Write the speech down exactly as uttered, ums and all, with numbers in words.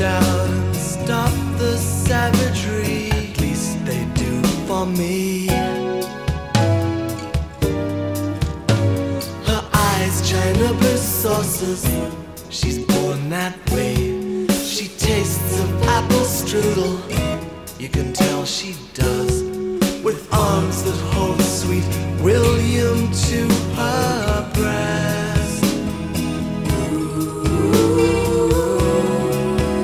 out and stop the savagery. At least they do for me. Her eyes, china blue saucers. She's born that way. She tastes of apple strudel. You can tell she does. With arms that